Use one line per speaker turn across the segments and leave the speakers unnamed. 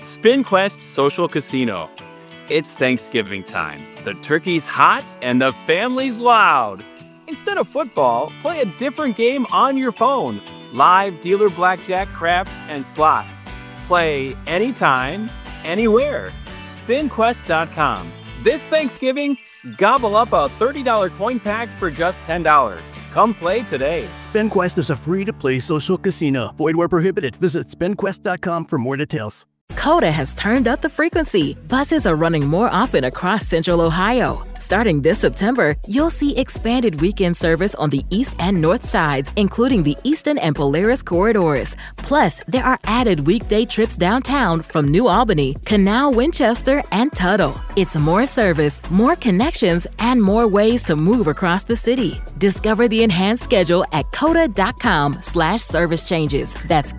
SpinQuest Social Casino. It's Thanksgiving time. The turkey's hot and the family's loud. Instead of football, play a different game on your phone. Live dealer blackjack, craps, and slots. Play anytime, anywhere. SpinQuest.com. This Thanksgiving, gobble up a $30 coin pack for just $10. Come play today.
SpinQuest is a free-to-play social casino. Void where prohibited. Visit SpinQuest.com for more details.
Coda has turned up the frequency. Buses are running more often across Central Ohio. Starting this September, you'll see expanded weekend service on the east and north sides, including the Eastern and Polaris corridors. Plus, there are added weekday trips downtown from New Albany, Canal, Winchester, and Tuttle. It's more service, more connections, and more ways to move across the city. Discover the enhanced schedule at coda.com/service changes. That's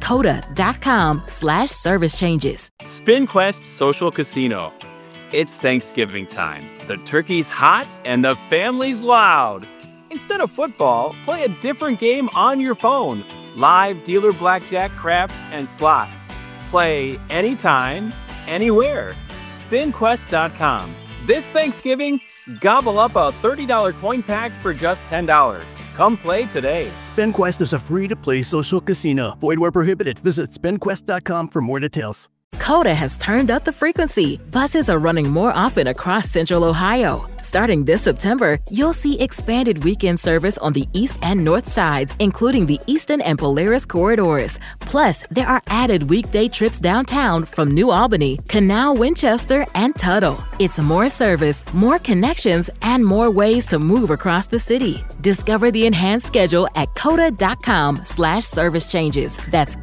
coda.com/service changes.
SpinQuest Social Casino. It's Thanksgiving time. The turkey's hot and the family's loud. Instead of football, play a different game on your phone. Live dealer blackjack, craps, and slots. Play anytime, anywhere. SpinQuest.com. This Thanksgiving, gobble up a $30 coin pack for just $10. Come play today.
SpinQuest is a free-to-play social casino. Void where prohibited. Visit SpinQuest.com for more details.
Coda has turned up the frequency. Buses are running more often across Central Ohio. Starting this September, you'll see expanded weekend service on the east and north sides, including the Eastern and Polaris corridors. Plus, there are added weekday trips downtown from New Albany, Canal, Winchester, and Tuttle. It's more service, more connections, and more ways to move across the city. Discover the enhanced schedule at coda.com/service changes. That's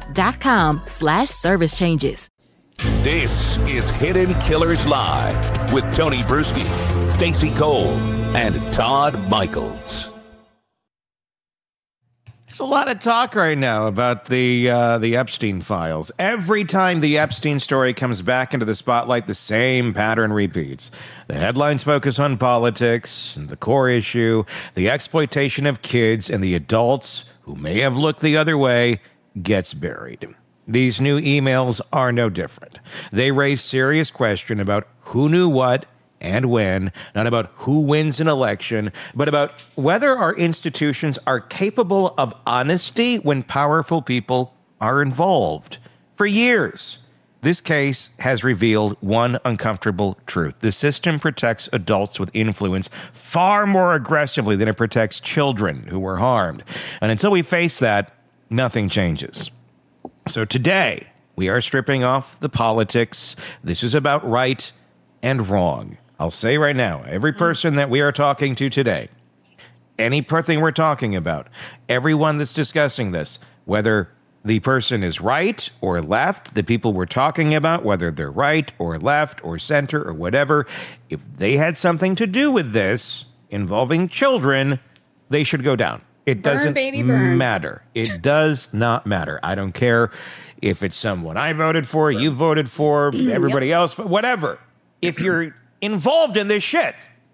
coda.com/service changes.
This is Hidden Killers Live with Tony Bruschi, Stacey Cole, and Todd Michaels.
There's a lot of talk right now about the Epstein files. Every time the Epstein story comes back into the spotlight, the same pattern repeats. The headlines focus on politics and the core issue, the exploitation of kids, and the adults who may have looked the other way gets buried. These new emails are no different. They raise serious question about who knew what and when, not about who wins an election, but about whether our institutions are capable of honesty when powerful people are involved. For years, this case has revealed one uncomfortable truth. The system protects adults with influence far more aggressively than it protects children who were harmed. And until we face that, nothing changes. So today, we are stripping off the politics. This is about right and wrong. I'll say right now, every person that we are talking to today, any thing we're talking about, everyone that's discussing this, whether the person is right or left, the people we're talking about, whether they're right or left or center or whatever, if they had something to do with this involving children, they should go down. It doesn't matter. It does not matter. I don't care if it's someone I voted for, you voted for, everybody else, whatever. If you're involved in this shit,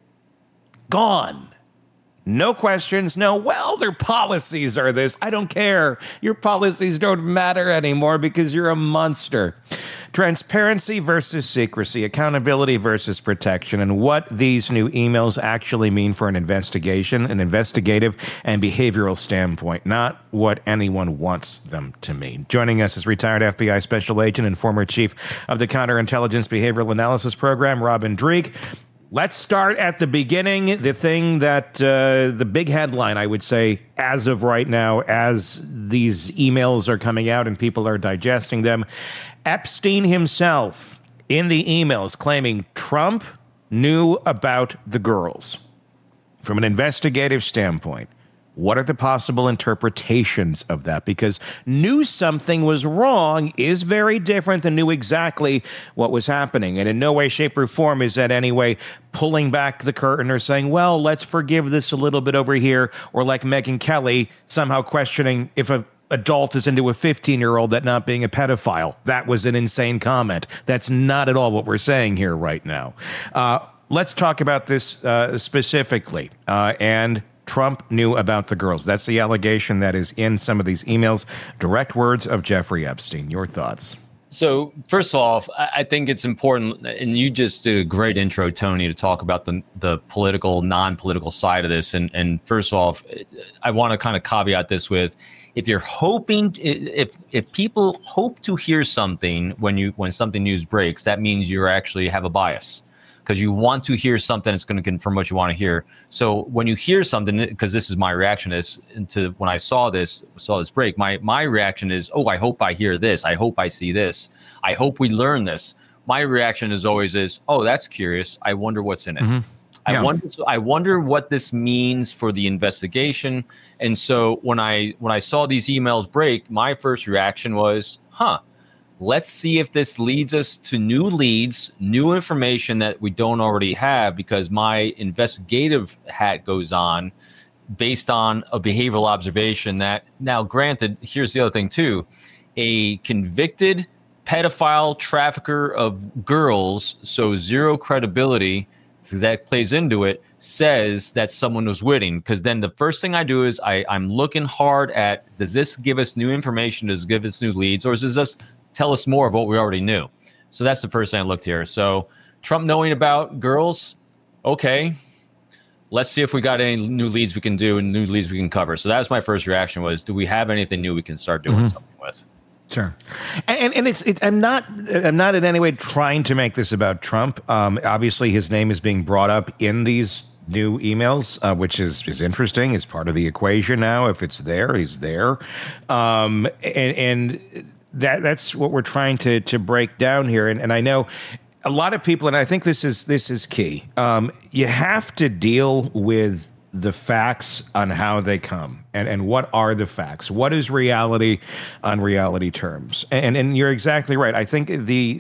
gone. No questions, their policies are this. I don't care. Your policies don't matter anymore because you're a monster. Transparency versus secrecy, accountability versus protection, and what these new emails actually mean for an investigation, an investigative and behavioral standpoint, not what anyone wants them to mean. Joining us is retired FBI Special Agent and former Chief of the Counterintelligence Behavioral Analysis Program, Robin Dreeke. Let's start at the beginning. The thing that, the big headline, I would say, as of right now, as these emails are coming out and people are digesting them, Epstein himself in the emails claiming Trump knew about the girls. From an investigative standpoint, what are the possible interpretations of that? Because knew something was wrong is very different than knew exactly what was happening. And in no way, shape, or form is that anyway pulling back the curtain or saying, well, let's forgive this a little bit over here. Or like Megyn Kelly somehow questioning if an adult is into a 15-year-old, that not being a pedophile. That was an insane comment. That's not at all what we're saying here right now. Let's talk about this specifically. And Trump knew about the girls. That's the allegation that is in some of these emails. Direct words of Jeffrey Epstein. Your thoughts?
So first of all, I think it's important, and you just did a great intro, Tony, to talk about the political, non-political side of this. And first of all, I want to kind of caveat this with, if you're hoping, if people hope to hear something when something news breaks, that means you actually have a bias, because you want to hear something that's going to confirm what you want to hear. So when you hear something, because this is my reaction to when I saw this break, my reaction is, oh, I hope I hear this. I hope I see this. I hope we learn this. My reaction is always oh, that's curious. I wonder what's in it. Mm-hmm. Yeah. I wonder what this means for the investigation. And so when I saw these emails break, my first reaction was, let's see if this leads us to new leads, new information that we don't already have, because my investigative hat goes on based on a behavioral observation that, now granted, here's the other thing too, a convicted pedophile trafficker of girls, so zero credibility, that plays into it, says that someone was witting. Because then the first thing I do is I'm looking hard at, does this give us new information? Does it give us new leads? Or is this just tell us more of what we already knew? So that's the first thing I looked here. So Trump knowing about girls, okay, let's see if we got any new leads we can do and new leads we can cover. So that was my first reaction, was, do we have anything new we can start doing something with?
Sure. And it's I'm not in any way trying to make this about Trump. Obviously, his name is being brought up in these new emails, which is interesting. It's part of the equation now. If it's there, he's there. And that's what we're trying to break down here. And I know a lot of people, and I think this is key. You have to deal with the facts on how they come, and what are the facts? What is reality on reality terms? And you're exactly right. I think the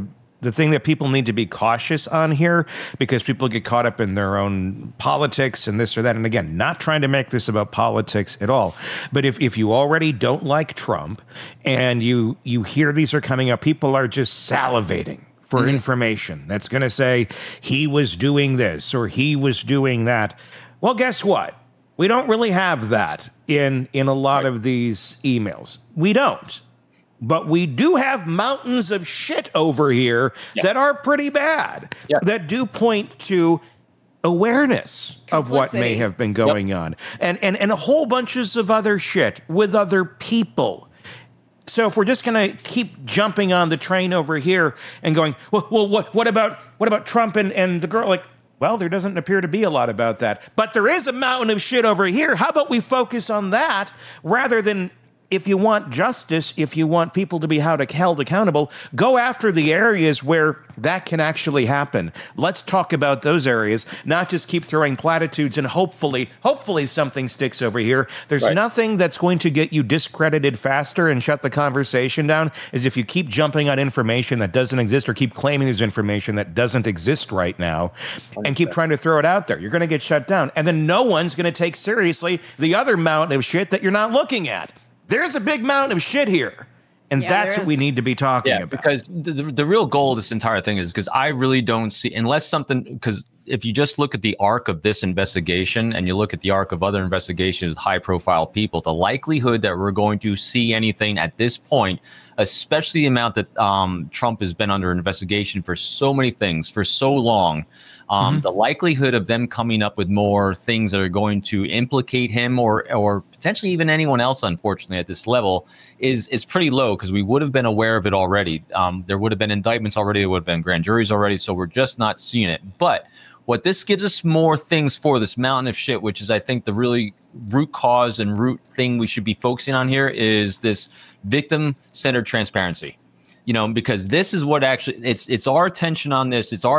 thing that people need to be cautious on here, because people get caught up in their own politics and this or that. And again, not trying to make this about politics at all. But if you already don't like Trump and you hear these are coming up, people are just salivating for information that's going to say he was doing this or he was doing that. Well, guess what? We don't really have that in a lot of these emails. We don't. But we do have mountains of shit over here that are pretty bad, that do point to awareness of what may have been going on, and a whole bunches of other shit with other people. So if we're just going to keep jumping on the train over here and going, well, what about Trump and the girl? Like, well, there doesn't appear to be a lot about that. But there is a mountain of shit over here. How about we focus on that rather than, if you want justice, if you want people to be held accountable, go after the areas where that can actually happen. Let's talk about those areas, not just keep throwing platitudes and hopefully something sticks over here. There's nothing that's going to get you discredited faster and shut the conversation down as if you keep jumping on information that doesn't exist or keep claiming there's information that doesn't exist right now and keep trying to throw it out there. You're going to get shut down. And then no one's going to take seriously the other mountain of shit that you're not looking at. There's a big mountain of shit here. And that's what we need to be talking about.
Because the real goal of this entire thing is, because I really don't see, unless something, because if you just look at the arc of this investigation and you look at the arc of other investigations with high profile people, the likelihood that we're going to see anything at this point, especially the amount that Trump has been under investigation for so many things for so long, the likelihood of them coming up with more things that are going to implicate him or potentially even anyone else, unfortunately, at this level is pretty low, because we would have been aware of it already. There would have been indictments already. There would have been grand juries already. So we're just not seeing it. But what this gives us more things for, this mountain of shit, which is, I think, the really root cause and root thing we should be focusing on here, is this victim-centered transparency. You know, because this is what actually, it's our attention on this. It's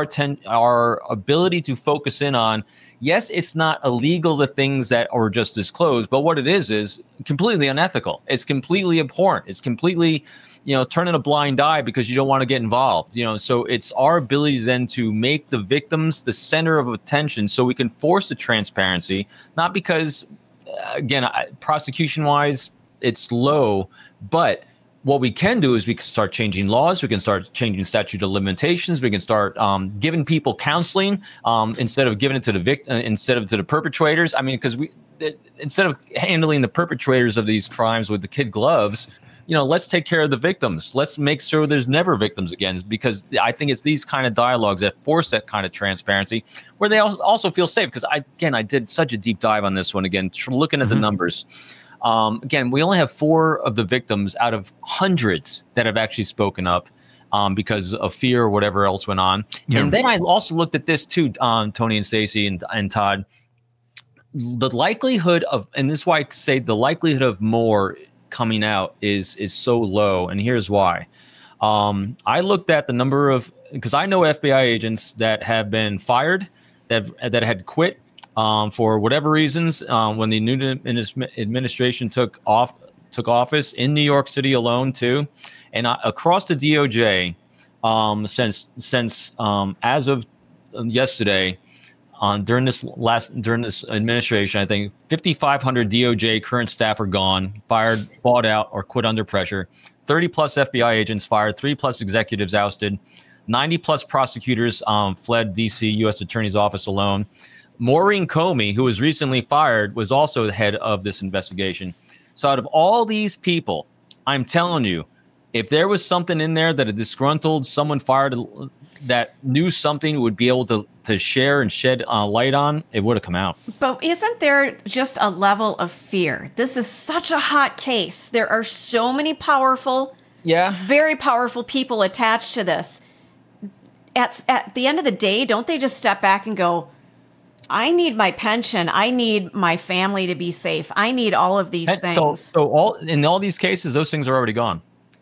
our ability to focus in on, yes, it's not illegal, the things that are just disclosed, but what it is completely unethical. It's completely abhorrent. It's completely, turning a blind eye because you don't want to get involved. So it's our ability then to make the victims the center of attention so we can force the transparency, not because, again, prosecution-wise, it's low, but what we can do is we can start changing laws. We can start changing statute of limitations. We can start giving people counseling instead of giving it to the instead of to the perpetrators. I mean, because instead of handling the perpetrators of these crimes with the kid gloves, let's take care of the victims. Let's make sure there's never victims again, because I think it's these kind of dialogues that force that kind of transparency where they also feel safe. Because I did such a deep dive on this one again, looking at the numbers. Again, we only have 4 of the victims out of hundreds that have actually spoken up because of fear or whatever else went on. Yeah. And then I also looked at this too, Tony and Stacey and Todd. The likelihood of, and this is why I say the likelihood of more coming out is so low, and here's why. I looked at the number of, because I know FBI agents that have been fired, that had quit for whatever reasons when the new administration took office in New York City alone too, and across the DOJ since as of yesterday. During this administration, I think 5,500 DOJ current staff are gone, fired, bought out, or quit under pressure. 30 plus FBI agents fired, 3 plus executives ousted, 90 plus prosecutors fled DC U.S. Attorney's Office alone. Maureen Comey, who was recently fired, was also the head of this investigation. So out of all these people, I'm telling you, if there was something in there that a disgruntled someone fired that knew something would be able to share and shed light on, it would have come out.
But isn't there just a level of fear? This is such a hot case. There are so many powerful, very powerful people attached to this. At the end of the day, don't they just step back and go, I need my pension. I need my family to be safe. I need all of these things.
So in all these cases, those things are already gone.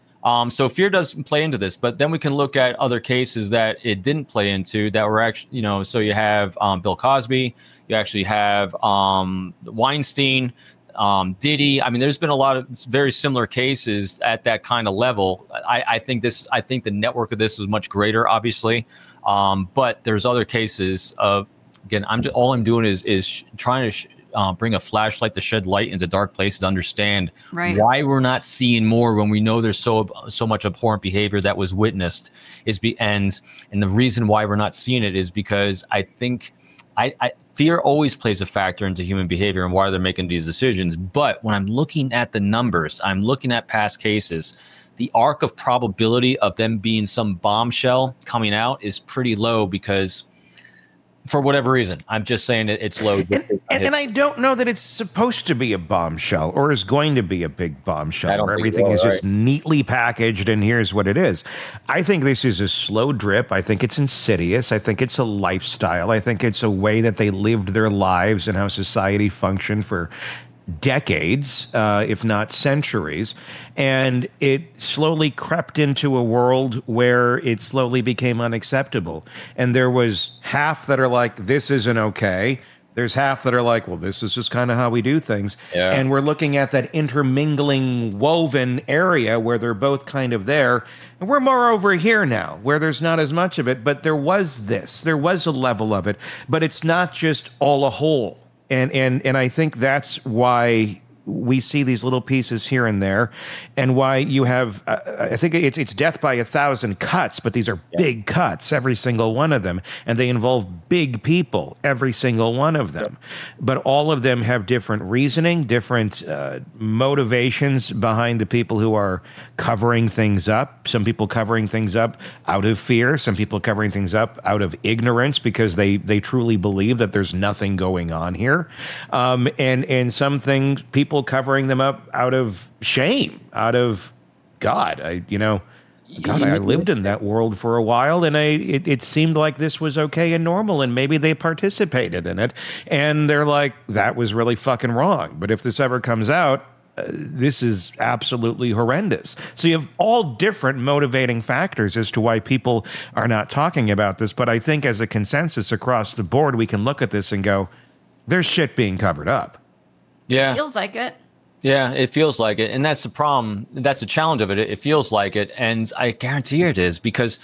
So fear does play into this, but then we can look at other cases that it didn't play into that were actually, so you have Bill Cosby, you actually have Weinstein, Diddy. I mean, there's been a lot of very similar cases at that kind of level. I think the network of this was much greater, obviously, but there's other cases of, again, all I'm doing is trying to bring a flashlight to shed light into dark places to understand why we're not seeing more when we know there's so much abhorrent behavior that was witnessed. And the reason why we're not seeing it is because I think fear always plays a factor into human behavior and why they're making these decisions. But when I'm looking at the numbers, I'm looking at past cases, the arc of probability of them being some bombshell coming out is pretty low because, for whatever reason, I'm just saying it's low.
And I don't know that it's supposed to be a bombshell or is going to be a big bombshell where everything is just neatly packaged and here's what it is. I think this is a slow drip. I think it's insidious. I think it's a lifestyle. I think it's a way that they lived their lives and how society functioned for decades, if not centuries, and it slowly crept into a world where it slowly became unacceptable. And there was half that are like, this isn't okay. There's half that are like, well, this is just kind of how we do things. Yeah. And we're looking at that intermingling, woven area where they're both kind of there. And we're more over here now, where there's not as much of it, but there was a level of it, but it's not just all a whole. And I think that's why we see these little pieces here and there, and why you have, I think it's death by 1,000 cuts, but these are big cuts, every single one of them, and they involve big people, every single one of them. But all of them have different reasoning, different motivations behind the people who are covering things up. Some people covering things up out of fear, some people covering things up out of ignorance because they truly believe that there's nothing going on here. And some things, people covering them up out of shame, out of God. I lived in that world for a while, and it seemed like this was okay and normal, and maybe they participated in it, and they're like, that was really fucking wrong. But if this ever comes out, this is absolutely horrendous. So you have all different motivating factors as to why people are not talking about this. But I think as a consensus across the board, we can look at this and go, there's shit being covered up.
Yeah.
Feels like it.
Yeah, it feels like it. And that's the problem. That's the challenge of it. It feels like it. And I guarantee it is, because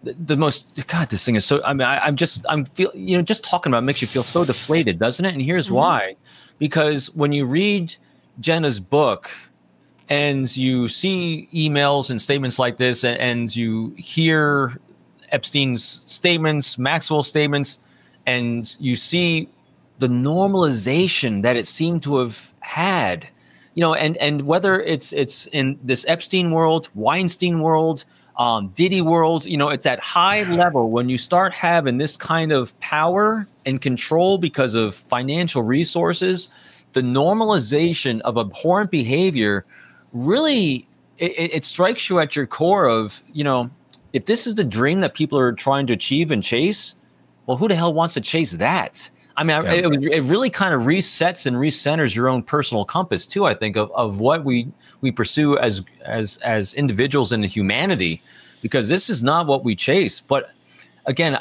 this thing is so, just talking about it makes you feel so deflated, doesn't it? And here's why. Because when you read Jenna's book and you see emails and statements like this, and you hear Epstein's statements, Maxwell's statements, and you see the normalization that it seemed to have had. and whether it's in this Epstein world, Weinstein world, Diddy world, it's at high level when you start having this kind of power and control because of financial resources, the normalization of abhorrent behavior really, it strikes you at your core of, if this is the dream that people are trying to achieve and chase, well, who the hell wants to chase that? I mean, it really kind of resets and recenters your own personal compass too, I think, of what we pursue as individuals in humanity, because this is not what we chase. But again,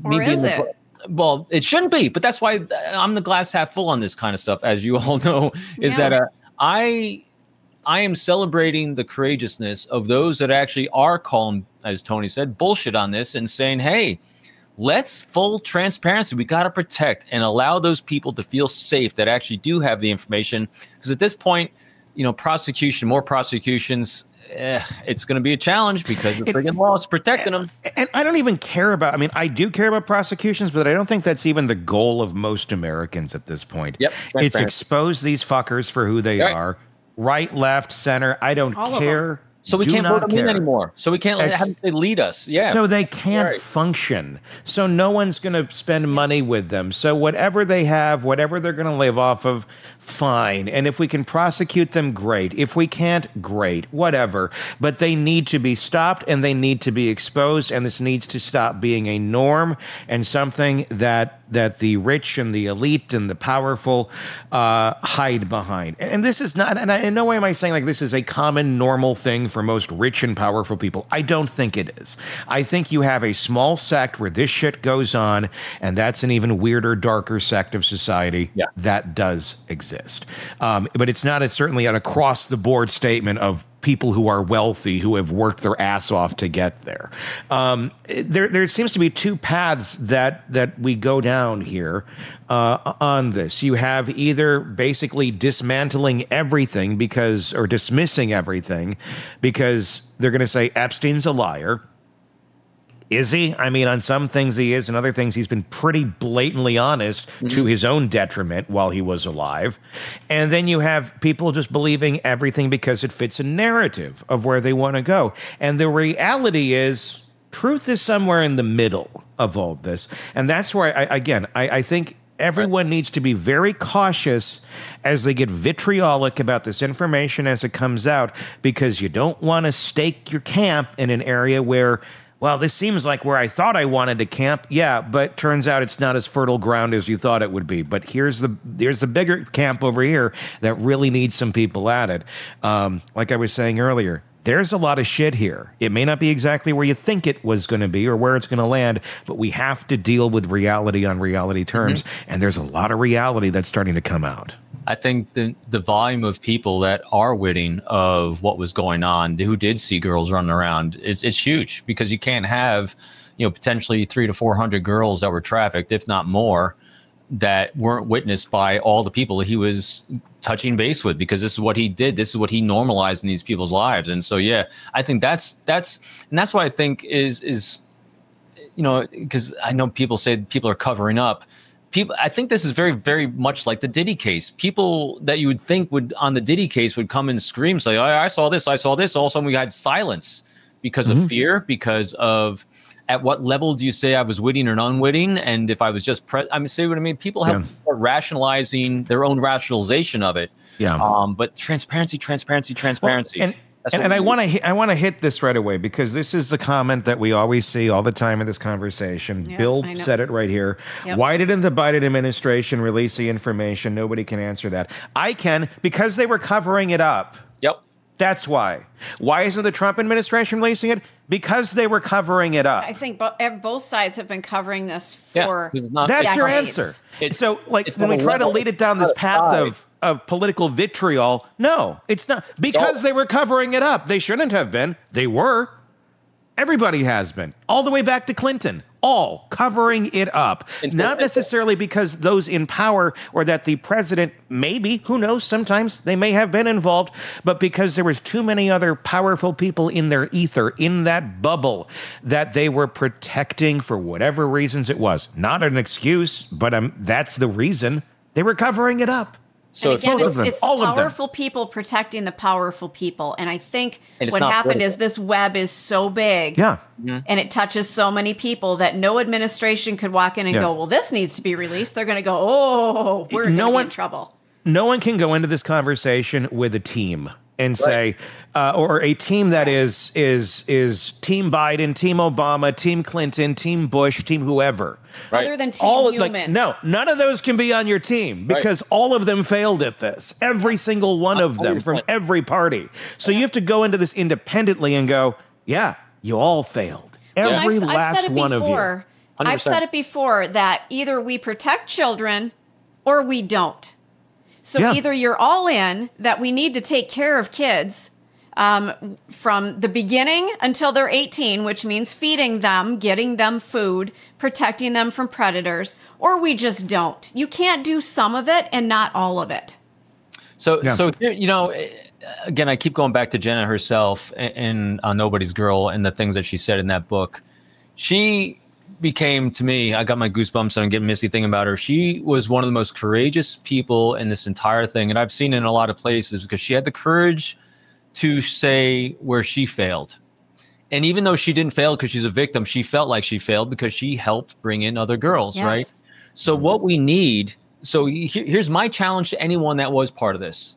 well, it shouldn't be, but that's why I'm the glass half full on this kind of stuff, as you all know, is that I am celebrating the courageousness of those that actually are calling, as Tony said, bullshit on this and saying, hey, let's full transparency. We got to protect and allow those people to feel safe that actually do have the information. Because at this point, more prosecutions, it's going to be a challenge because the friggin' law is protecting them.
And I don't even care about, I do care about prosecutions, but I don't think that's even the goal of most Americans at this point.
Yep.
It's expose these fuckers for who they are. Right, left, center, I don't care.
So we can't vote them in anymore. So we can't have them lead us. Yeah.
So they can't function. So no one's going to spend money with them. So whatever they have, whatever they're going to live off of, fine. And if we can prosecute them, great. If we can't, great. Whatever. But they need to be stopped and they need to be exposed. And this needs to stop being a norm and something that the rich and the elite and the powerful hide behind. And this is not, and in no way am I saying like this is a common normal thing for most rich and powerful people. I don't think it is. I think you have a small sect where this shit goes on, and that's an even weirder, darker sect of society that does exist. But it's not certainly an across-the-board statement of people who are wealthy, who have worked their ass off to get there. There seems to be two paths that we go down here on this. You have either basically dismantling everything or dismissing everything because they're going to say Epstein's a liar. Is he? I mean, on some things he is, and other things he's been pretty blatantly honest to his own detriment while he was alive. And then you have people just believing everything because it fits a narrative of where they want to go. And the reality is, truth is somewhere in the middle of all this. And that's where, I think everyone needs to be very cautious as they get vitriolic about this information as it comes out, because you don't want to stake your camp in an area where, well, this seems like where I thought I wanted to camp. Yeah, but turns out it's not as fertile ground as you thought it would be. But here's the bigger camp over here that really needs some people at it. Like I was saying earlier, there's a lot of shit here. It may not be exactly where you think it was going to be or where it's going to land, but we have to deal with reality on reality terms. And there's a lot of reality that's starting to come out.
I think the volume of people that are witting of what was going on, who did see girls running around, it's huge, because you can't have, potentially 300 to 400 girls that were trafficked, if not more, that weren't witnessed by all the people that he was touching base with, because this is what he did. This is what he normalized in these people's lives. And so, I think that's what I think is, because I know people say people are covering up. I think this is very, very much like the Diddy case. People that you would think on the Diddy case would come and scream, say, oh, I saw this. All of a sudden we had silence because of fear, because of at what level do you say I was witting or unwitting? And if I was just, see what I mean? People have rationalizing their own rationalization of it. Yeah. But transparency.
Well, and I want to hit this right away, because this is the comment that we always see all the time in this conversation. Yep, Bill said it right here. Yep. Why didn't the Biden administration release the information? Nobody can answer that. I can, because they were covering it up.
Yep.
That's why. Why isn't the Trump administration releasing it? Because they were covering it up.
I think both sides have been covering this for
That's
decades.
your answer. So, when we try to lead it down this path of political vitriol, no, it's not. Because they were covering it up. They shouldn't have been. They were. Everybody has been. All the way back to Clinton. All covering it up. Not necessarily because those in power or that the president, maybe, who knows, sometimes they may have been involved, but because there was too many other powerful people in their ether, in that bubble, that they were protecting for whatever reasons it was. Not an excuse, but that's the reason. They were covering it up.
So
and again, it's the
all of them.
powerful people protecting the powerful people. And I think
And it's
what
not
happened
political.
is this web is so big
Yeah.
and it touches so many people that no administration could walk in and
Yeah.
go, well, this needs to be released. They're going to go, oh, we're going to be in trouble.
No one can go into this conversation with a team and say, or a team that is Team Biden, Team Obama, Team Clinton, Team Bush, Team whoever.
Right.
Other than Team Human.
No, none of those can be on your team because all of them failed at this. Every single one of them from every party. So you have to go into this independently and go, yeah, you all failed. Every last one of you. 100%.
I've said it before that either we protect children or we don't. So either you're all in that we need to take care of kids from the beginning until they're 18, which means feeding them, getting them food, protecting them from predators, or we just don't. You can't do some of it and not all of it.
So you know, again, I keep going back to Jenna herself and Nobody's Girl and the things that she said in that book. She became, to me, I got my goosebumps and I'm getting misty thinking about her. She was one of the most courageous people in this entire thing. And I've seen it in a lot of places because she had the courage to say where she failed. And even though she didn't fail because she's a victim, she felt like she failed because she helped bring in other girls, right? So what we need, so here's my challenge to anyone that was part of this.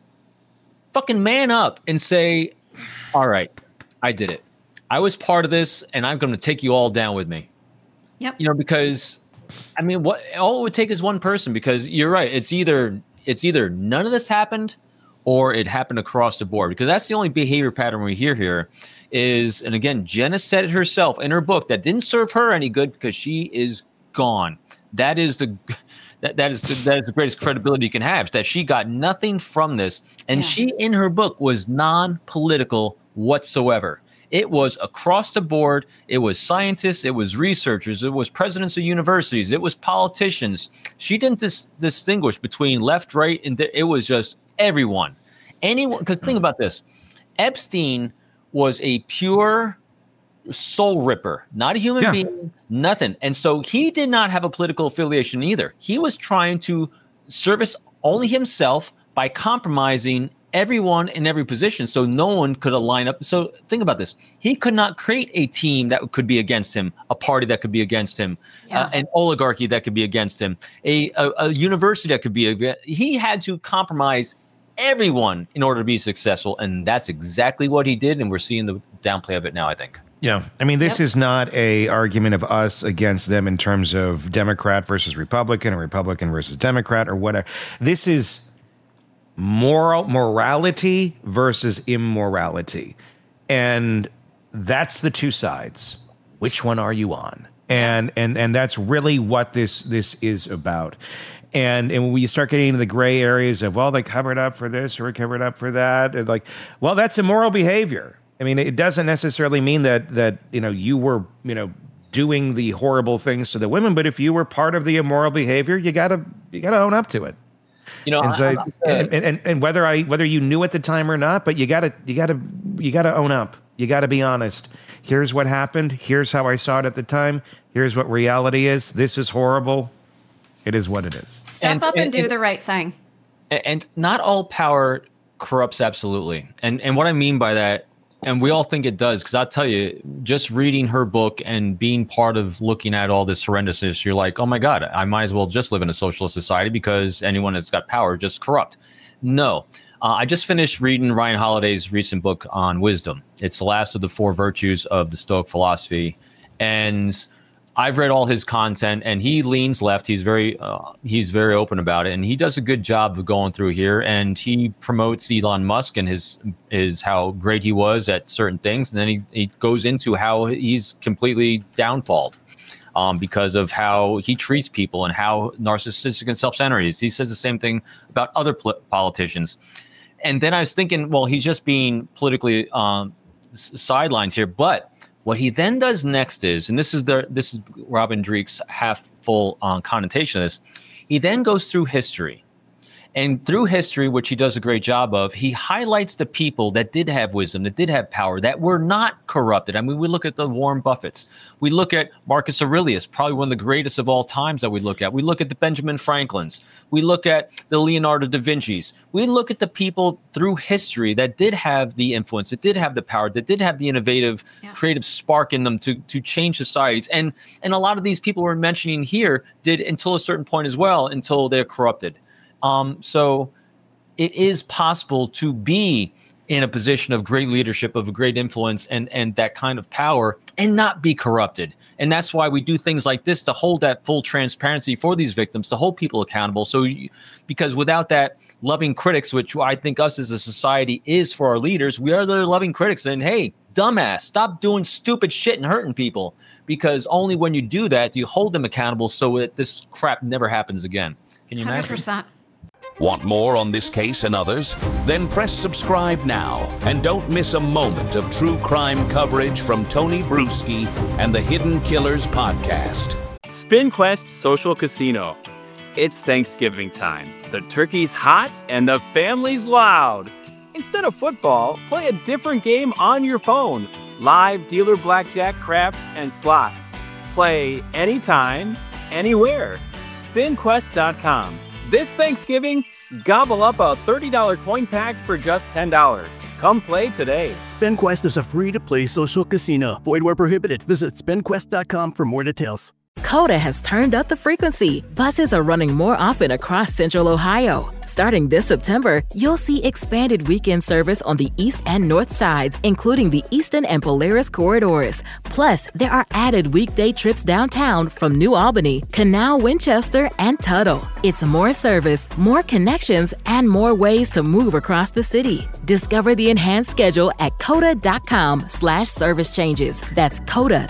Fucking man up and say, all right, I did it. I was part of this and I'm going to take you all down with me.
Yep.
You know, because I mean, what all it would take is one person, because you're right. It's either none of this happened or it happened across the board, because that's the only behavior pattern we hear here is, and again, Jenna said it herself in her book, that didn't serve her any good because she is gone. That is the greatest credibility you can have, that she got nothing from this. And she, in her book, was non-political whatsoever. It was across the board. It was scientists. It was researchers. It was presidents of universities. It was politicians. She didn't distinguish between left, right, and it was just everyone. Anyone, because think about this. Epstein was a pure soul ripper, not a human being, nothing. And so he did not have a political affiliation either. He was trying to service only himself by compromising everyone in every position, so no one could line up. So think about this. He could not create a team that could be against him, a party that could be against him, an oligarchy that could be against him, a university that could be against. He had to compromise everyone in order to be successful, and that's exactly what he did, and we're seeing the downplay of it now, I think.
Yeah. I mean, this is not a argument of us against them in terms of Democrat versus Republican or Republican versus Democrat or whatever. This is morality versus immorality. And that's the two sides. Which one are you on? And that's really what this is about. And when you start getting into the gray areas of, well, they covered up for this or covered up for that, and like, well, that's immoral behavior. I mean, it doesn't necessarily mean that you were doing the horrible things to the women, but if you were part of the immoral behavior, you gotta own up to it. And whether you knew at the time or not, but you gotta own up. You gotta be honest. Here's what happened. Here's how I saw it at the time. Here's what reality is. This is horrible. It is what it is.
Step up and do the right thing.
And not all power corrupts absolutely. And what I mean by that, and we all think it does, because I'll tell you, just reading her book and being part of looking at all this horrendousness, you're like, oh my God, I might as well just live in a socialist society because anyone that's got power is just corrupt. No. I just finished reading Ryan Holiday's recent book on wisdom. It's the last of the 4 virtues of the Stoic philosophy. And I've read all his content, and he leans left. He's very open about it, and he does a good job of going through here. And he promotes Elon Musk and his how great he was at certain things, and then he goes into how he's completely downfalled because of how he treats people and how narcissistic and self-centered he is. He says the same thing about other politicians. And then I was thinking, well, he's just being politically sidelined here, but what he then does next is, and this is Robin Dreeck's half full connotation of this, he then goes through history And through history, which he does a great job of, he highlights the people that did have wisdom, that did have power, that were not corrupted. I mean, we look at the Warren Buffetts. We look at Marcus Aurelius, probably one of the greatest of all times that we look at. We look at the Benjamin Franklins. We look at the Leonardo da Vinci's. We look at the people through history that did have the influence, that did have the power, that did have the innovative, creative spark in them to change societies. And a lot of these people we're mentioning here did until a certain point as well, until they're corrupted. So it is possible to be in a position of great leadership, of great influence, and that kind of power, and not be corrupted. And that's why we do things like this, to hold that full transparency for these victims, to hold people accountable. Because without that loving critics, which I think us as a society is for our leaders, we are the loving critics saying, hey, dumbass, stop doing stupid shit and hurting people. Because only when you do that do you hold them accountable so that this crap never happens again. Can you imagine?
100%.
Want more on this case and others? Then press subscribe now and don't miss a moment of true crime coverage from Tony Bruschi and the Hidden Killers podcast.
SpinQuest Social Casino. It's Thanksgiving time. The turkey's hot and the family's loud. Instead of football, play a different game on your phone. Live dealer blackjack, craps, and slots. Play anytime, anywhere. SpinQuest.com. This Thanksgiving, gobble up a $30 coin pack for just $10. Come play today.
SpinQuest is a free-to-play social casino. Void where prohibited. Visit SpinQuest.com for more details.
Coda has turned up the frequency. Buses are running more often across Central Ohio. Starting this September, you'll see expanded weekend service on the east and north sides, including the Eastern and Polaris corridors. Plus, there are added weekday trips downtown from New Albany, Canal, Winchester, and Tuttle. It's more service, more connections, and more ways to move across the city. Discover the enhanced schedule at coda.com/service changes. That's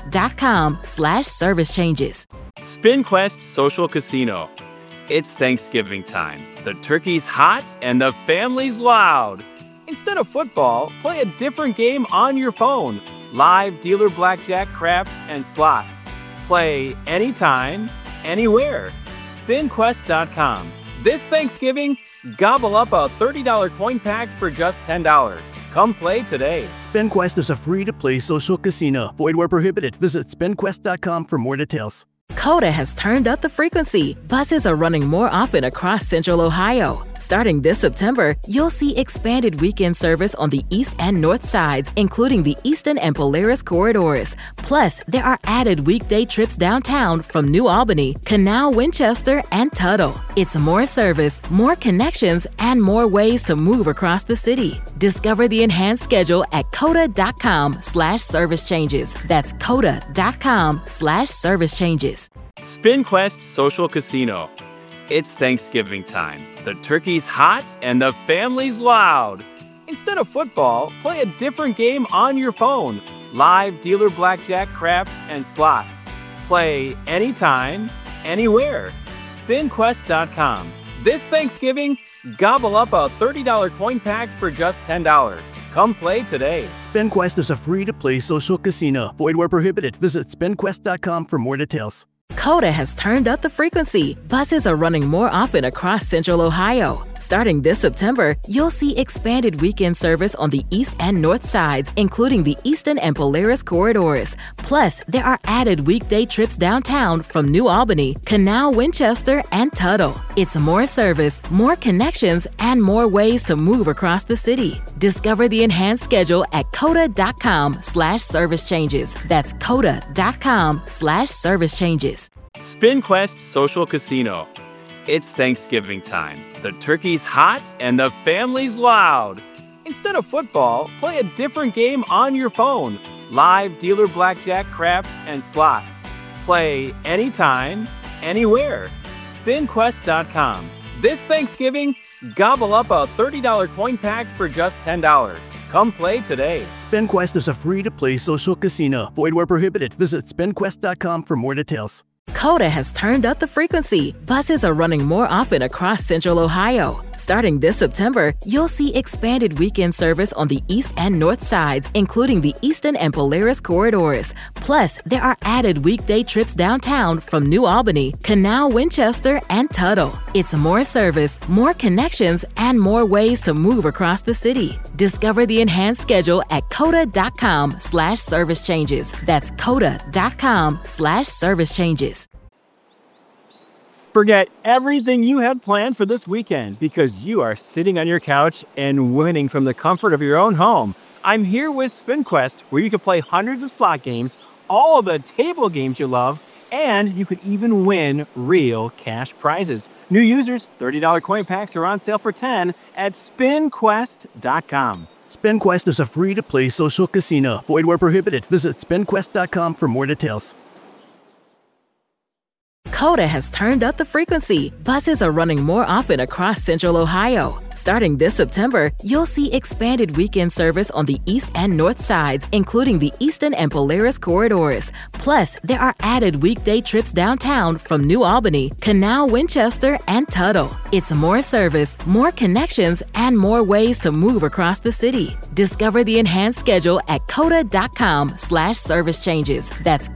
coda.com/service changes.
SpinQuest Social Casino. It's Thanksgiving time. The turkey's hot and the family's loud. Instead of football, play a different game on your phone. Live dealer blackjack, craps, and slots. Play anytime, anywhere. SpinQuest.com. This Thanksgiving, gobble up a $30 coin pack for just $10. Come play today.
SpinQuest is a free-to-play social casino. Void where prohibited. Visit SpinQuest.com for more details.
Coda has turned up the frequency. Buses are running more often across Central Ohio. Starting this September, you'll see expanded weekend service on the east and north sides, including the Eastern and Polaris corridors. Plus, there are added weekday trips downtown from New Albany, Canal, Winchester, and Tuttle. It's more service, more connections, and more ways to move across the city. Discover the enhanced schedule at coda.com/service changes. That's coda.com/service changes.
SpinQuest Social Casino. It's Thanksgiving time. The turkey's hot and the family's loud. Instead of football, play a different game on your phone. Live dealer blackjack, craps, and slots. Play anytime, anywhere. SpinQuest.com. This Thanksgiving, gobble up a $30 coin pack for just $10. Come play today.
SpinQuest is a free-to-play social casino. Void where prohibited. Visit SpinQuest.com for more details.
Coda has turned up the frequency. Buses are running more often across Central Ohio. Starting this September, you'll see expanded weekend service on the east and north sides, including the Eastern and Polaris corridors. Plus, there are added weekday trips downtown from New Albany, Canal, Winchester, and Tuttle. It's more service, more connections, and more ways to move across the city. Discover the enhanced schedule at coda.com/service changes. That's coda.com/service changes.
SpinQuest Social Casino. It's Thanksgiving time. The turkey's hot and the family's loud. Instead of football, play a different game on your phone. Live dealer blackjack, craps, and slots. Play anytime, anywhere. SpinQuest.com. This Thanksgiving, gobble up a $30 coin pack for just $10. Come play today.
SpinQuest is a free-to-play social casino. Void where prohibited. Visit SpinQuest.com for more details.
Coda has turned up the frequency. Buses are running more often across Central Ohio. Starting this September, you'll see expanded weekend service on the east and north sides, including the Eastern and Polaris corridors. Plus, there are added weekday trips downtown from New Albany, Canal, Winchester, and Tuttle. It's more service, more connections, and more ways to move across the city. Discover the enhanced schedule at coda.com/service changes. That's coda.com/service changes.
Forget everything you had planned for this weekend because you are sitting on your couch and winning from the comfort of your own home. I'm here with SpinQuest, where you can play hundreds of slot games, all of the table games you love, and you could even win real cash prizes. New users, $30 coin packs are on sale for $10 at SpinQuest.com.
SpinQuest is a free-to-play social casino. Void where prohibited. Visit SpinQuest.com for more details.
Coda has turned up the frequency. Buses are running more often across Central Ohio. Starting this September, you'll see expanded weekend service on the east and north sides, including the Eastern and Polaris corridors. Plus, there are added weekday trips downtown from New Albany, Canal, Winchester, and Tuttle. It's more service, more connections, and more ways to move across the city. Discover the enhanced schedule at coda.com/service changes. That's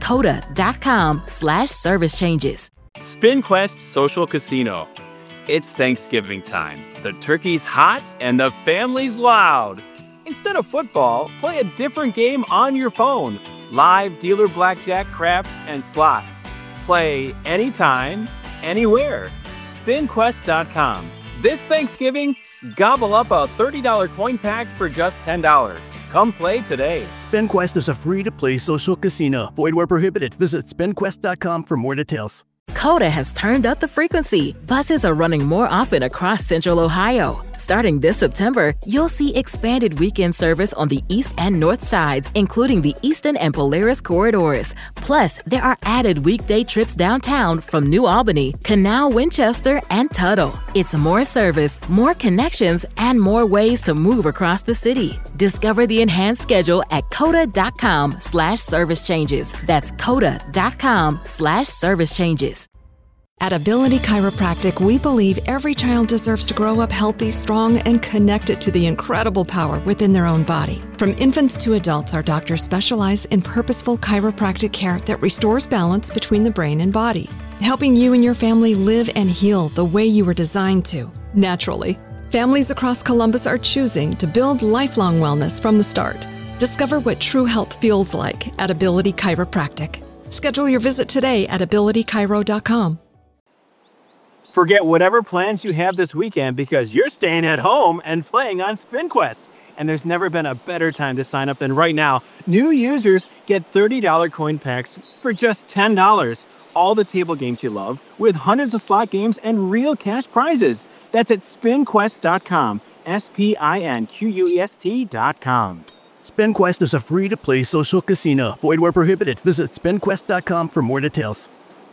coda.com/service changes.
SpinQuest Social Casino. It's Thanksgiving time. The turkey's hot and the family's loud. Instead of football, play a different game on your phone. Live dealer blackjack, craps, and slots. Play anytime, anywhere. SpinQuest.com. This Thanksgiving, gobble up a $30 coin pack for just $10. Come play today.
SpinQuest is a free-to-play social casino. Void where prohibited. Visit SpinQuest.com for more details.
Coda has turned up the frequency. Buses are running more often across Central Ohio. Starting this September, you'll see expanded weekend service on the east and north sides, including the Eastern and Polaris corridors. Plus, there are added weekday trips downtown from New Albany, Canal, Winchester, and Tuttle. It's more service, more connections, and more ways to move across the city. Discover the enhanced schedule at coda.com/service changes. That's coda.com/service changes.
At Ability Chiropractic, we believe every child deserves to grow up healthy, strong, and connected to the incredible power within their own body. From infants to adults, our doctors specialize in purposeful chiropractic care that restores balance between the brain and body, helping you and your family live and heal the way you were designed to, naturally. Families across Columbus are choosing to build lifelong wellness from the start. Discover what true health feels like at Ability Chiropractic. Schedule your visit today at abilitychiro.com.
Forget whatever plans you have this weekend because you're staying at home and playing on SpinQuest. And there's never been a better time to sign up than right now. New users get $30 coin packs for just $10. All the table games you love with hundreds of slot games and real cash prizes. That's at SpinQuest.com. SpinQuest.com.
SpinQuest is a free-to-play social casino. Void where prohibited. Visit SpinQuest.com for more details.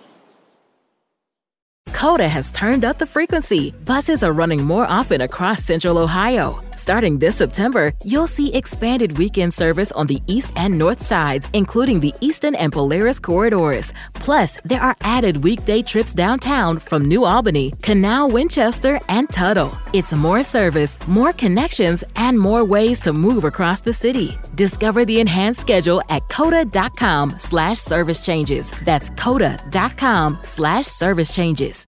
Coda has turned up the frequency. Buses are running more often across Central Ohio. Starting this September, you'll see expanded weekend service on the east and north sides, including the Eastern and Polaris corridors. Plus, there are added weekday trips downtown from New Albany, Canal, Winchester, and Tuttle. It's more service, more connections, and more ways to move across the city. Discover the enhanced schedule at coda.com/service changes. That's coda.com/service changes.